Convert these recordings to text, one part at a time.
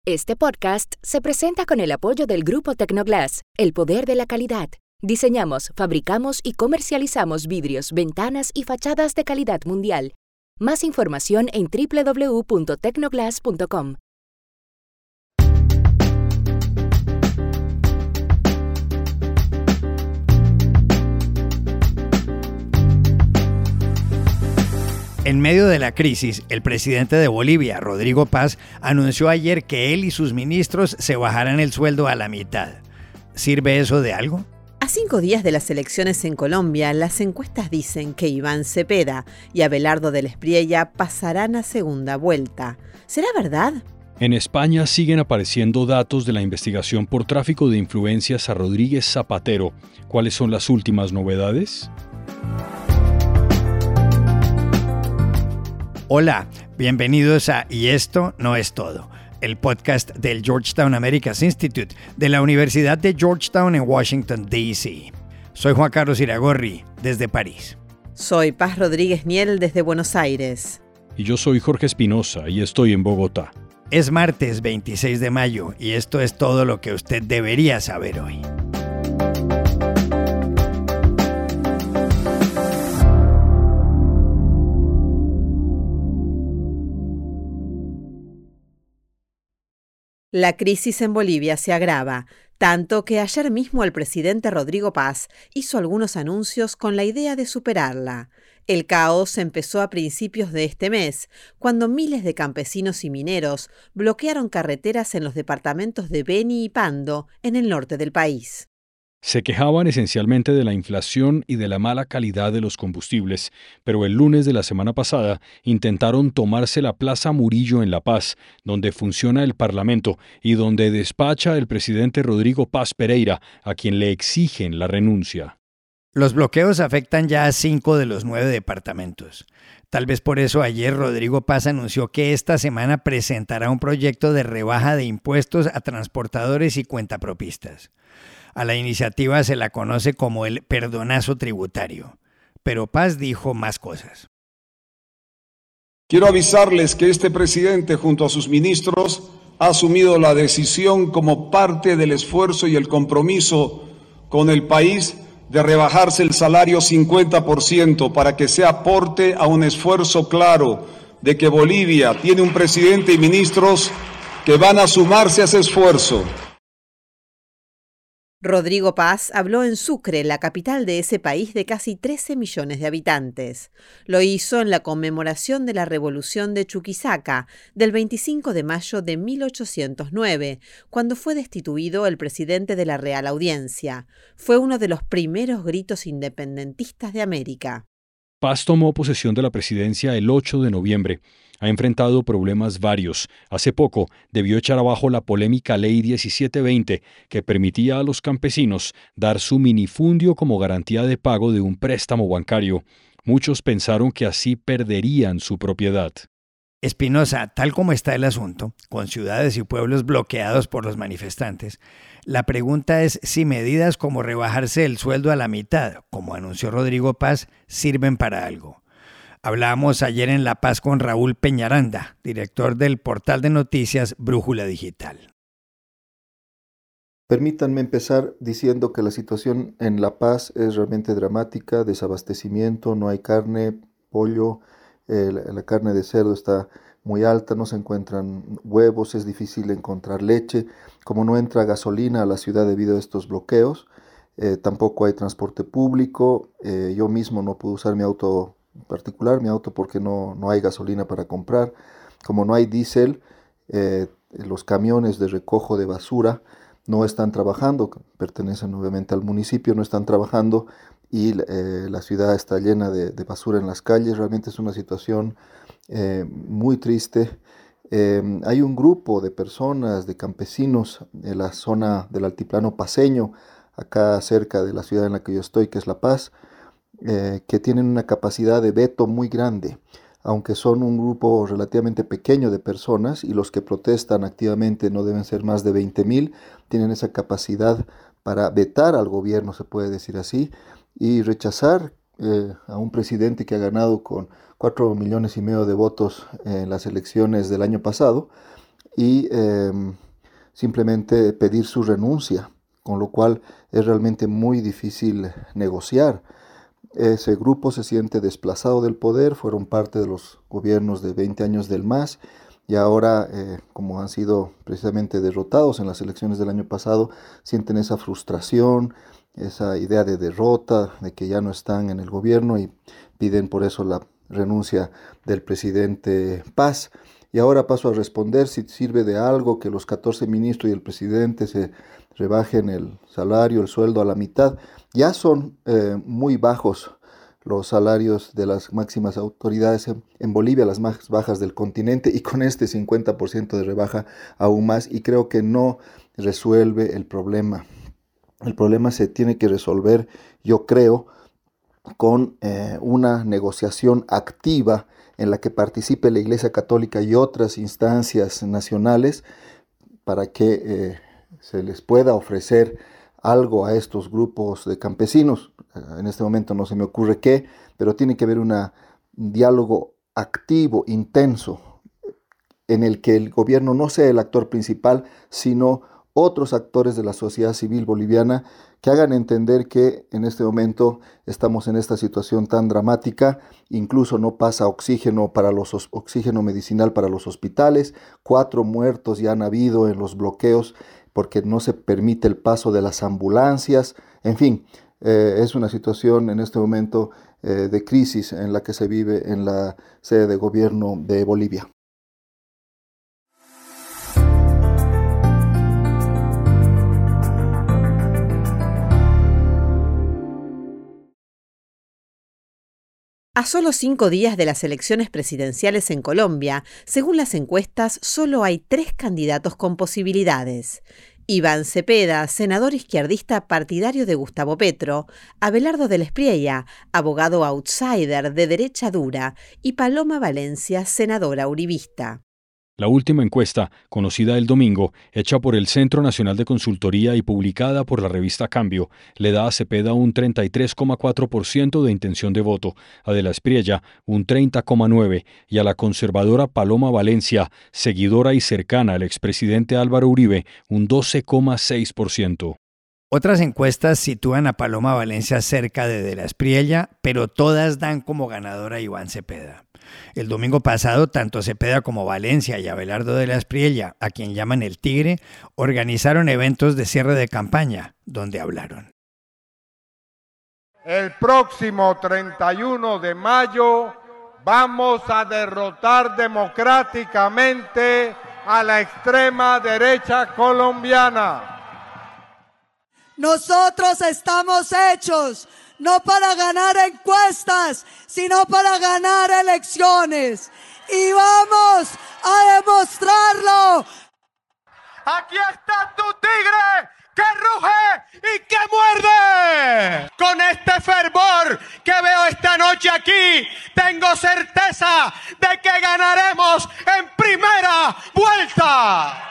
Este podcast se presenta con el apoyo del Grupo Tecnoglass, el poder de la calidad. Diseñamos, fabricamos y comercializamos vidrios, ventanas y fachadas de calidad mundial. Más información en www.tecnoglass.com. En medio de la crisis, el presidente de Bolivia, Rodrigo Paz, anunció ayer que él y sus ministros se bajarán el sueldo a la mitad. ¿Sirve eso de algo? A 5 días de las elecciones en Colombia, las encuestas dicen que Iván Cepeda y Abelardo del Espriella pasarán a segunda vuelta. ¿Será verdad? En España siguen apareciendo datos de la investigación por tráfico de influencias a Rodríguez Zapatero. ¿Cuáles son las últimas novedades? Hola, bienvenidos a Y esto no es todo, el podcast del Georgetown Americas Institute de la Universidad de Georgetown en Washington, D.C. Soy Juan Carlos Iragorri, desde París. Soy Paz Rodríguez Miel, desde Buenos Aires. Y yo soy Jorge Espinosa y estoy en Bogotá. Es martes 26 de mayo y esto es todo lo que usted debería saber hoy. La crisis en Bolivia se agrava, tanto que ayer mismo el presidente Rodrigo Paz hizo algunos anuncios con la idea de superarla. El caos empezó a principios de este mes, cuando miles de campesinos y mineros bloquearon carreteras en los departamentos de Beni y Pando, en el norte del país. Se quejaban esencialmente de la inflación y de la mala calidad de los combustibles, pero el lunes de la semana pasada intentaron tomarse la Plaza Murillo en La Paz, donde funciona el Parlamento y donde despacha el presidente Rodrigo Paz Pereira, a quien le exigen la renuncia. Los bloqueos afectan ya a 5 de los 9 departamentos. Tal vez por eso ayer Rodrigo Paz anunció que esta semana presentará un proyecto de rebaja de impuestos a transportadores y cuentapropistas. A la iniciativa se la conoce como el perdonazo tributario. Pero Paz dijo más cosas. Quiero avisarles que este presidente, junto a sus ministros, ha asumido la decisión como parte del esfuerzo y el compromiso con el país de rebajarse el salario 50% para que sea aporte a un esfuerzo claro de que Bolivia tiene un presidente y ministros que van a sumarse a ese esfuerzo. Rodrigo Paz habló en Sucre, la capital de ese país de casi 13 millones de habitantes. Lo hizo en la conmemoración de la Revolución de Chuquisaca, del 25 de mayo de 1809, cuando fue destituido el presidente de la Real Audiencia. Fue uno de los primeros gritos independentistas de América. Paz tomó posesión de la presidencia el 8 de noviembre. Ha enfrentado problemas varios. Hace poco debió echar abajo la polémica Ley 1720, que permitía a los campesinos dar su minifundio como garantía de pago de un préstamo bancario. Muchos pensaron que así perderían su propiedad. Espinosa, tal como está el asunto, con ciudades y pueblos bloqueados por los manifestantes, la pregunta es si medidas como rebajarse el sueldo a la mitad, como anunció Rodrigo Paz, sirven para algo. Hablábamos ayer en La Paz con Raúl Peñaranda, director del portal de noticias Brújula Digital. Permítanme empezar diciendo que la situación en La Paz es realmente dramática, desabastecimiento, no hay carne, pollo, la carne de cerdo está muy alta, no se encuentran huevos, es difícil encontrar leche, como no entra gasolina a la ciudad debido a estos bloqueos, tampoco hay transporte público, yo mismo no puedo usar mi auto particular, porque no hay gasolina para comprar, como no hay diésel, los camiones de recojo de basura no están trabajando, pertenecen obviamente al municipio, no están trabajando y la ciudad está llena de basura en las calles. Realmente es una situación muy triste. Hay un grupo de personas, de campesinos en la zona del altiplano paceño, acá cerca de la ciudad en la que yo estoy, que es La Paz, que tienen una capacidad de veto muy grande, aunque son un grupo relativamente pequeño de personas y los que protestan activamente no deben ser más de 20,000, tienen esa capacidad para vetar al gobierno, se puede decir así, y rechazar a un presidente que ha ganado con 4,5 millones de votos en las elecciones del año pasado, y simplemente pedir su renuncia, con lo cual es realmente muy difícil negociar. Ese grupo se siente desplazado del poder, fueron parte de los gobiernos de 20 años del MAS y ahora, como han sido precisamente derrotados en las elecciones del año pasado, sienten esa frustración, esa idea de derrota, de que ya no están en el gobierno y piden por eso la renuncia del presidente Paz. Y ahora paso a responder si sirve de algo que los 14 ministros y el presidente se rebajen el salario, el sueldo a la mitad. Ya son muy bajos los salarios de las máximas autoridades en Bolivia, las más bajas del continente, y con este 50% de rebaja aún más, y creo que no resuelve el problema. El problema se tiene que resolver, yo creo, con una negociación activa en la que participe la Iglesia Católica y otras instancias nacionales para que se les pueda ofrecer algo a estos grupos de campesinos. En este momento no se me ocurre qué, pero tiene que haber un diálogo activo, intenso, en el que el gobierno no sea el actor principal, sino otros actores de la sociedad civil boliviana que hagan entender que en este momento estamos en esta situación tan dramática, incluso no pasa oxígeno medicinal para los hospitales, 4 muertos ya han habido en los bloqueos porque no se permite el paso de las ambulancias, en fin, es una situación en este momento de crisis en la que se vive en la sede de gobierno de Bolivia. A solo 5 días de las elecciones presidenciales en Colombia, según las encuestas, solo hay 3 candidatos con posibilidades. Iván Cepeda, senador izquierdista partidario de Gustavo Petro, Abelardo del Espriella, abogado outsider de derecha dura, y Paloma Valencia, senadora uribista. La última encuesta, conocida el domingo, hecha por el Centro Nacional de Consultoría y publicada por la revista Cambio, le da a Cepeda un 33,4% de intención de voto, a de la Espriella un 30,9% y a la conservadora Paloma Valencia, seguidora y cercana al expresidente Álvaro Uribe, un 12,6%. Otras encuestas sitúan a Paloma Valencia cerca de la Espriella, pero todas dan como ganadora a Iván Cepeda. El domingo pasado, tanto Cepeda como Valencia y Abelardo de la Espriella, a quien llaman el Tigre, organizaron eventos de cierre de campaña, donde hablaron. El próximo 31 de mayo vamos a derrotar democráticamente a la extrema derecha colombiana. Nosotros estamos hechos no para ganar encuestas, sino para ganar elecciones. Y vamos a demostrarlo. Aquí está tu tigre que ruge y que muerde. Con este fervor que veo esta noche aquí, tengo certeza de que ganaremos en primera vuelta.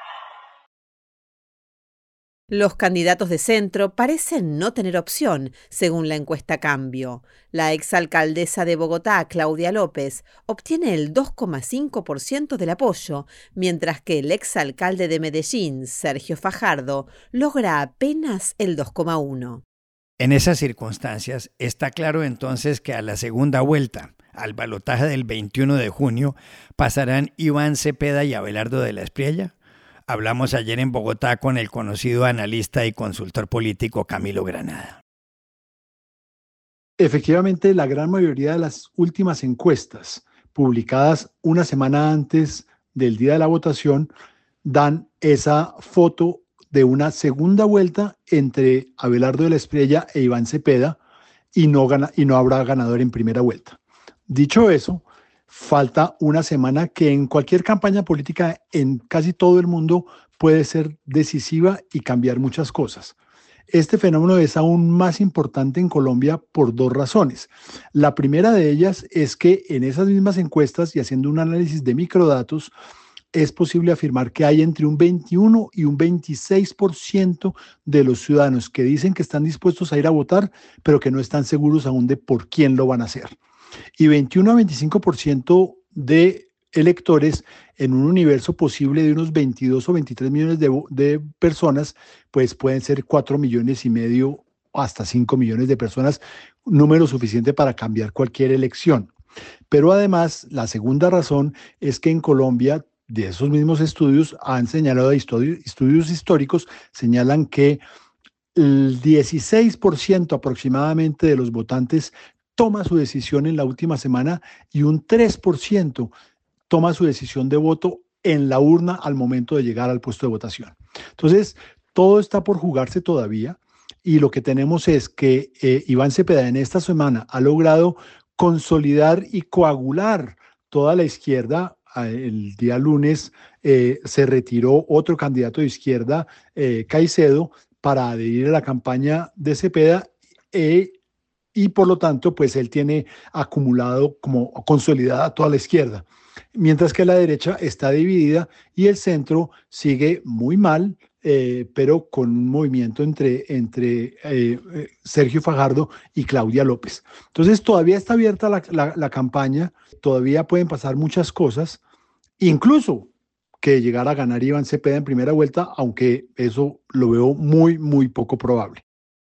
Los candidatos de centro parecen no tener opción, según la encuesta Cambio. La exalcaldesa de Bogotá, Claudia López, obtiene el 2,5% del apoyo, mientras que el exalcalde de Medellín, Sergio Fajardo, logra apenas el 2,1%. En esas circunstancias, está claro entonces que a la segunda vuelta, al balotaje del 21 de junio, pasarán Iván Cepeda y Abelardo de la Espriella. Hablamos ayer en Bogotá con el conocido analista y consultor político Camilo Granada. Efectivamente, la gran mayoría de las últimas encuestas publicadas una semana antes del día de la votación dan esa foto de una segunda vuelta entre Abelardo de la Espriella e Iván Cepeda y no habrá ganador en primera vuelta. Dicho eso, falta una semana que en cualquier campaña política en casi todo el mundo puede ser decisiva y cambiar muchas cosas. Este fenómeno es aún más importante en Colombia por 2 razones. La primera de ellas es que en esas mismas encuestas y haciendo un análisis de microdatos, es posible afirmar que hay entre un 21 y un 26% de los ciudadanos que dicen que están dispuestos a ir a votar, pero que no están seguros aún de por quién lo van a hacer. Y 21 a 25% de electores en un universo posible de unos 22 o 23 millones de personas, pues pueden ser 4,5 millones hasta 5 millones de personas, número suficiente para cambiar cualquier elección. Pero además, la segunda razón es que en Colombia, de esos mismos estudios, han señalado, estudios históricos, señalan que el 16% aproximadamente de los votantes toma su decisión en la última semana y un 3% toma su decisión de voto en la urna al momento de llegar al puesto de votación. Entonces, todo está por jugarse todavía y lo que tenemos es que Iván Cepeda en esta semana ha logrado consolidar y coagular toda la izquierda. El día lunes se retiró otro candidato de izquierda, Caicedo, para adherir a la campaña de Cepeda y por lo tanto pues él tiene acumulado como consolidada toda la izquierda, mientras que la derecha está dividida y el centro sigue muy mal, pero con un movimiento entre Sergio Fajardo y Claudia López. Entonces todavía está abierta la campaña, todavía pueden pasar muchas cosas, incluso que llegara a ganar Iván Cepeda en primera vuelta, aunque eso lo veo muy, muy poco probable.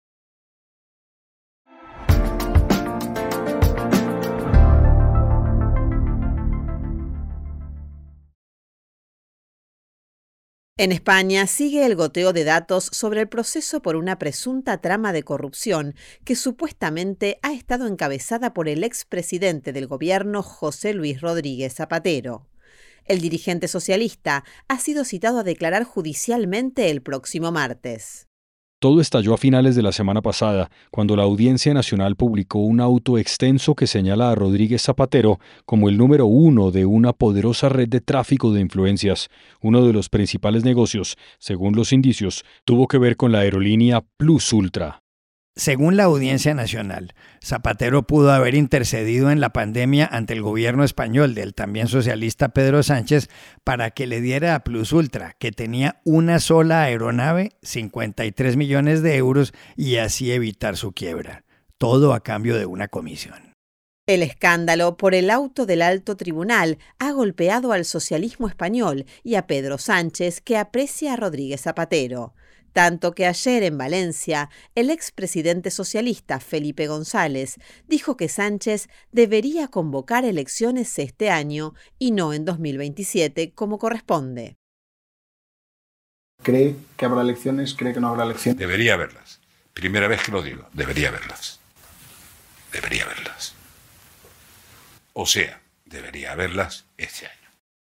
En España sigue el goteo de datos sobre el proceso por una presunta trama de corrupción que supuestamente ha estado encabezada por el expresidente del gobierno José Luis Rodríguez Zapatero. El dirigente socialista ha sido citado a declarar judicialmente el próximo martes. Todo estalló a finales de la semana pasada, cuando la Audiencia Nacional publicó un auto extenso que señala a Rodríguez Zapatero como el número 1 de una poderosa red de tráfico de influencias. Uno de los principales negocios, según los indicios, tuvo que ver con la aerolínea Plus Ultra. Según la Audiencia Nacional, Zapatero pudo haber intercedido en la pandemia ante el gobierno español del también socialista Pedro Sánchez para que le diera a Plus Ultra, que tenía una sola aeronave, 53 millones de euros y así evitar su quiebra. Todo a cambio de una comisión. El escándalo por el auto del alto tribunal ha golpeado al socialismo español y a Pedro Sánchez, que aprecia a Rodríguez Zapatero. Tanto que ayer en Valencia, el expresidente socialista Felipe González dijo que Sánchez debería convocar elecciones este año y no en 2027 como corresponde. ¿Cree que habrá elecciones? ¿Cree que no habrá elecciones? Debería haberlas. Primera vez que lo digo. Debería haberlas. Debería haberlas. O sea, debería haberlas este año.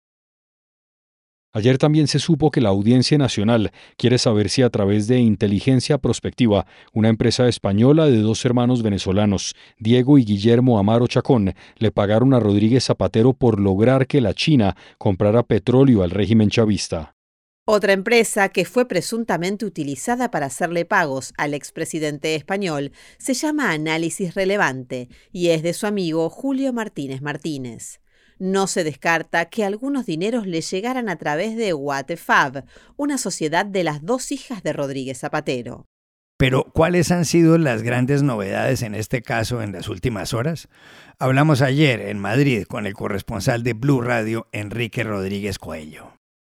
Ayer también se supo que la Audiencia Nacional quiere saber si a través de Inteligencia Prospectiva, una empresa española de dos hermanos venezolanos, Diego y Guillermo Amaro Chacón, le pagaron a Rodríguez Zapatero por lograr que la China comprara petróleo al régimen chavista. Otra empresa que fue presuntamente utilizada para hacerle pagos al expresidente español se llama Análisis Relevante y es de su amigo Julio Martínez Martínez. No se descarta que algunos dineros le llegaran a través de Watefab, una sociedad de las dos hijas de Rodríguez Zapatero. Pero, ¿cuáles han sido las grandes novedades en este caso en las últimas horas? Hablamos ayer en Madrid con el corresponsal de Blue Radio, Enrique Rodríguez Coello.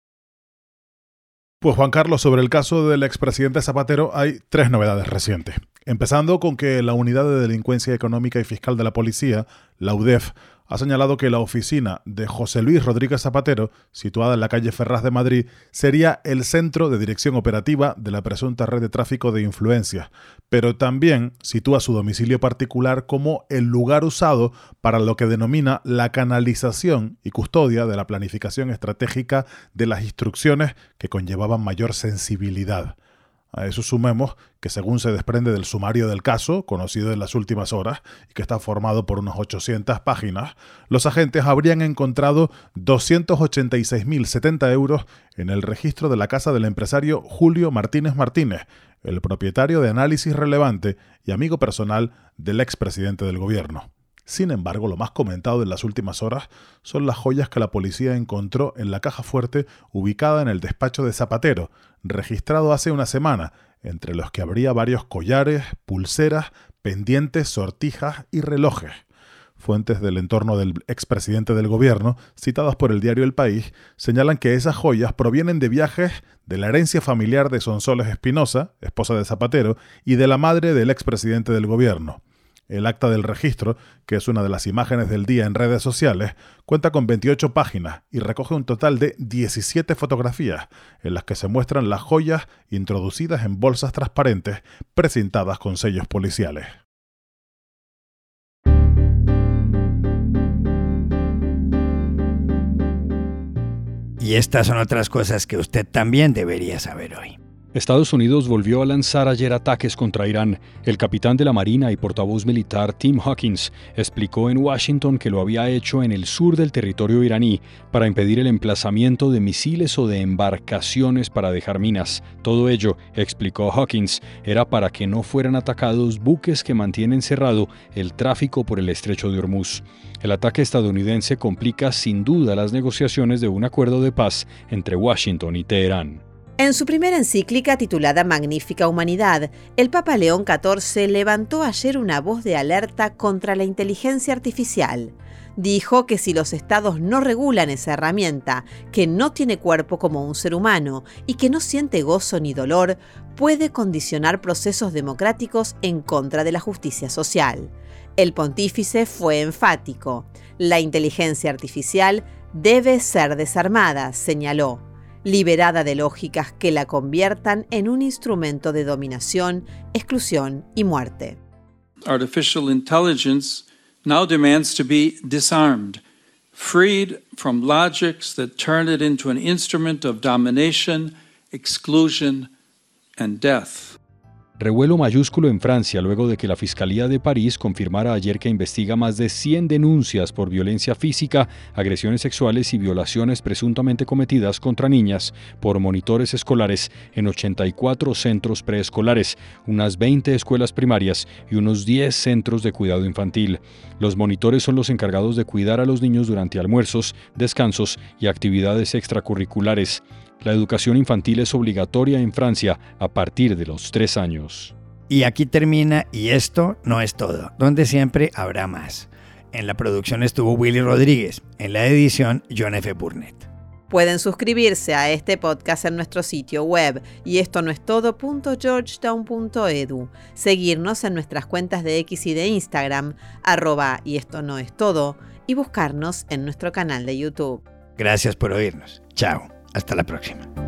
Pues Juan Carlos, sobre el caso del expresidente Zapatero hay 3 novedades recientes. Empezando con que la Unidad de Delincuencia Económica y Fiscal de la Policía, la UDEF, ha señalado que la oficina de José Luis Rodríguez Zapatero, situada en la calle Ferraz de Madrid, sería el centro de dirección operativa de la presunta red de tráfico de influencias, pero también sitúa su domicilio particular como el lugar usado para lo que denomina la canalización y custodia de la planificación estratégica de las instrucciones que conllevaban mayor sensibilidad. A eso sumemos que, según se desprende del sumario del caso, conocido en las últimas horas, y que está formado por unas 800 páginas, los agentes habrían encontrado 286.070 euros en el registro de la casa del empresario Julio Martínez Martínez, el propietario de Análisis Relevante y amigo personal del expresidente del gobierno. Sin embargo, lo más comentado en las últimas horas son las joyas que la policía encontró en la caja fuerte ubicada en el despacho de Zapatero, registrado hace una semana, entre los que habría varios collares, pulseras, pendientes, sortijas y relojes. fuentes del entorno del expresidente del gobierno, citadas por el diario El País, señalan que esas joyas provienen de viajes de la herencia familiar de Sonsoles Espinosa, esposa de Zapatero, y de la madre del expresidente del gobierno. El acta del registro, que es una de las imágenes del día en redes sociales, cuenta con 28 páginas y recoge un total de 17 fotografías, en las que se muestran las joyas introducidas en bolsas transparentes precintadas con sellos policiales. Y estas son otras cosas que usted también debería saber hoy. Estados Unidos volvió a lanzar ayer ataques contra Irán. El capitán de la Marina y portavoz militar Tim Hawkins explicó en Washington que lo había hecho en el sur del territorio iraní para impedir el emplazamiento de misiles o de embarcaciones para dejar minas. Todo ello, explicó Hawkins, era para que no fueran atacados buques que mantienen cerrado el tráfico por el estrecho de Hormuz. El ataque estadounidense complica sin duda las negociaciones de un acuerdo de paz entre Washington y Teherán. En su primera encíclica titulada Magnífica Humanidad, el Papa León XIV levantó ayer una voz de alerta contra la inteligencia artificial. Dijo que si los estados no regulan esa herramienta, que no tiene cuerpo como un ser humano y que no siente gozo ni dolor, puede condicionar procesos democráticos en contra de la justicia social. El pontífice fue enfático. La inteligencia artificial debe ser desarmada, señaló, liberada de lógicas que la conviertan en un instrumento de dominación, exclusión y muerte. Artificial intelligence now demands to be disarmed, freed from logics that turn it into an instrument of domination, exclusion, and death. Revuelo mayúsculo en Francia luego de que la Fiscalía de París confirmara ayer que investiga más de 100 denuncias por violencia física, agresiones sexuales y violaciones presuntamente cometidas contra niñas por monitores escolares en 84 centros preescolares, unas 20 escuelas primarias y unos 10 centros de cuidado infantil. Los monitores son los encargados de cuidar a los niños durante almuerzos, descansos y actividades extracurriculares. La educación infantil es obligatoria en Francia a partir de los 3 años. Y aquí termina Y esto no es todo, donde siempre habrá más. En la producción estuvo Willy Rodríguez, en la edición John F. Burnett. Pueden suscribirse a este podcast en nuestro sitio web yestonoestodo.georgetown.edu, seguirnos en nuestras cuentas de X y de Instagram, @yestonoestodo, y buscarnos en nuestro canal de YouTube. Gracias por oírnos. Chao. Hasta la próxima.